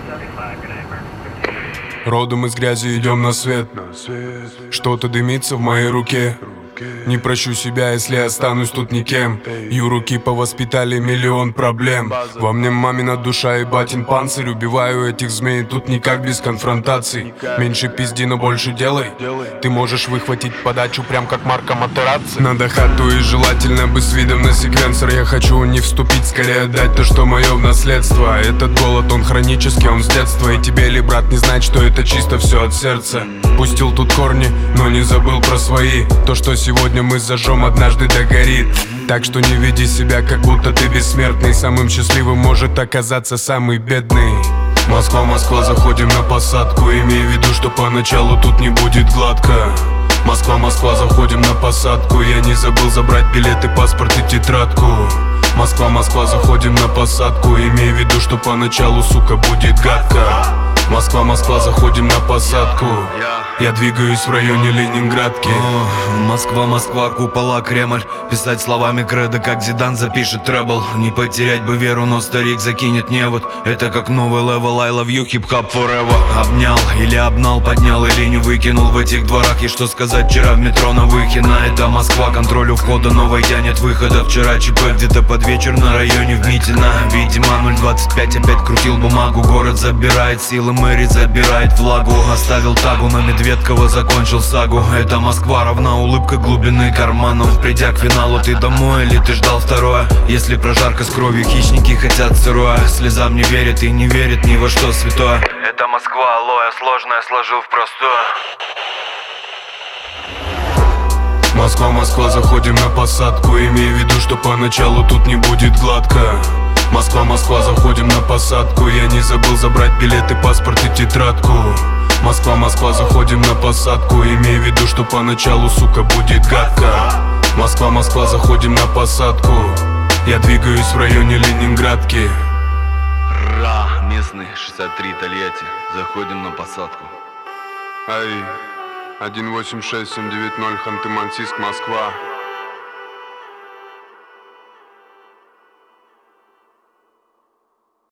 Родом из грязи идем на свет. Что-то дымится в моей руке. Не прощу себя, если останусь тут никем. Юруки повоспитали миллион проблем. Во мне мамина душа и батин панцирь. Убиваю этих змей, тут никак без конфронтаций. Меньше пизди, но больше делай. Ты можешь выхватить подачу, прям как Марко Матерацци. Надо хату и желательно бы с видом на секвенсор. Я хочу не вступить, скорее отдать то, что мое в наследство. Этот голод, он хронический, он с детства. И тебе ли, брат, не знать, что это чисто все от сердца. Пустил тут корни, но не забыл про свои. То, что сегодня мы зажжем, однажды догорит. Так что не веди себя, как будто ты бессмертный. Самым счастливым может оказаться самый бедный. Москва, Москва, заходим на посадку. Имей в виду, что поначалу тут не будет гладко. Москва, Москва, заходим на посадку. Я не забыл забрать билеты, паспорт и тетрадку. Москва, Москва, заходим на посадку. Имей в виду, что поначалу, сука, будет гадко. Москва, Москва, заходим на посадку. Я двигаюсь в районе Ленинградки. Москва, Москва, купола, Кремль. Писать словами кредо, как Зидан запишет требл. Не потерять бы веру, но старик закинет невод. Это как новый левел, I love you, hip-hop forever. Обнял или обнал, поднял или не выкинул в этих дворах. И что сказать, вчера в метро на Выхино. Это Москва, контроль у входа, но войдя нет выхода. Вчера ЧП где-то под вечер на районе в Митино. Видимо 025 опять крутил бумагу. Город забирает силы, мэри забирает влагу. Оставил тагу на Медведкова, закончил сагу. Это Москва, равна улыбка глубины карману. Придя к финалу, ты домой или ты ждал второе? Если прожарка с кровью, хищники хотят сырое. Слезам не верит и не верит ни во что святое. Это Москва, алоэ, сложное сложил в простое. Москва, Москва, заходим на посадку. Имей в виду, что поначалу тут не будет гладко. Москва, Москва, заходим на посадку. Я не забыл забрать билеты, паспорт и тетрадку. Москва, Москва, заходим на посадку. Имей в виду, что поначалу, сука, будет гадко. Москва, Москва, заходим на посадку. Я двигаюсь в районе Ленинградки. Местный 63 Тольятти. Заходим на посадку. АИ 186790 Ханты-Мансийск, Москва.